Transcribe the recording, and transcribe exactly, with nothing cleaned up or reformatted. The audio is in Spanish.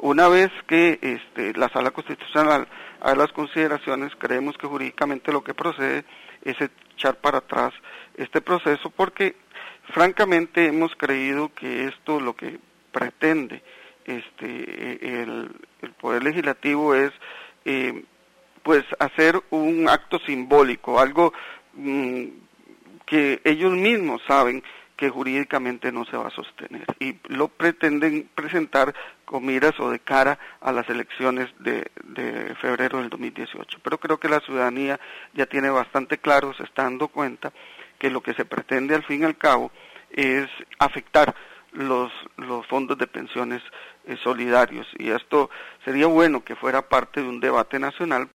una vez que este, la Sala Constitucional haga las consideraciones, creemos que jurídicamente lo que procede es echar para atrás este proceso, porque francamente hemos creído que esto lo que pretende este el, el Poder Legislativo es eh, pues hacer un acto simbólico, algo mmm, que ellos mismos saben que jurídicamente no se va a sostener, y lo pretenden presentar con miras o de cara a las elecciones de, de febrero del dos mil dieciocho. Pero creo que la ciudadanía ya tiene bastante claro, se está dando cuenta que lo que se pretende al fin y al cabo es afectar los, los fondos de pensiones eh, solidarios, y esto sería bueno que fuera parte de un debate nacional,